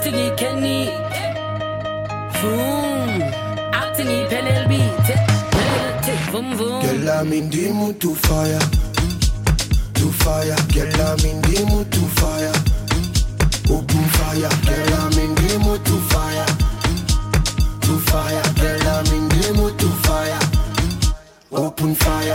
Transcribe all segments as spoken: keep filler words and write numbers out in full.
Altini Kenny. Boom. Altini P L L B. Boom boom. Girl, I'm in the mood to fire. To fire. Girl, I'm in the mood to fire. Open fire. Girl, I'm in the mood to fire. To fire. Girl, I'm in the mood to fire. Open fire.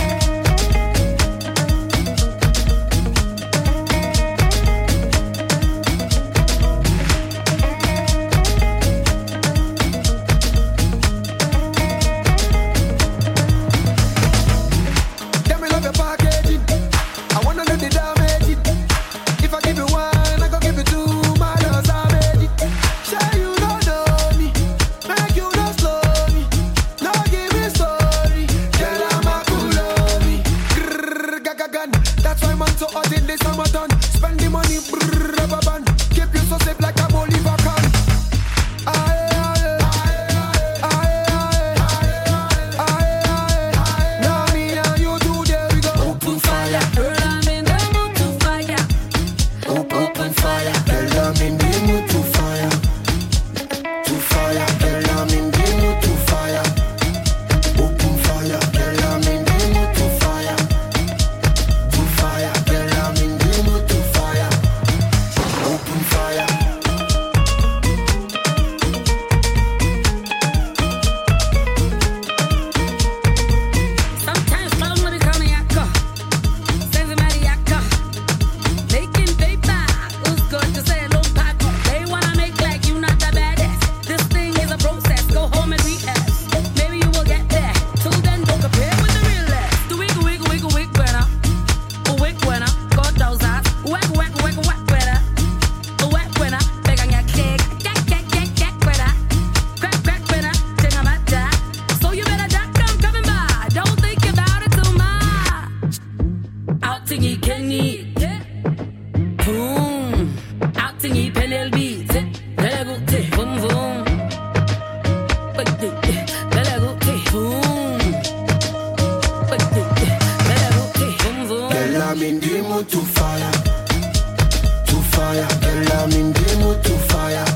I'm in the mood to fire, to fire. Girl, I'm in the mood to fire.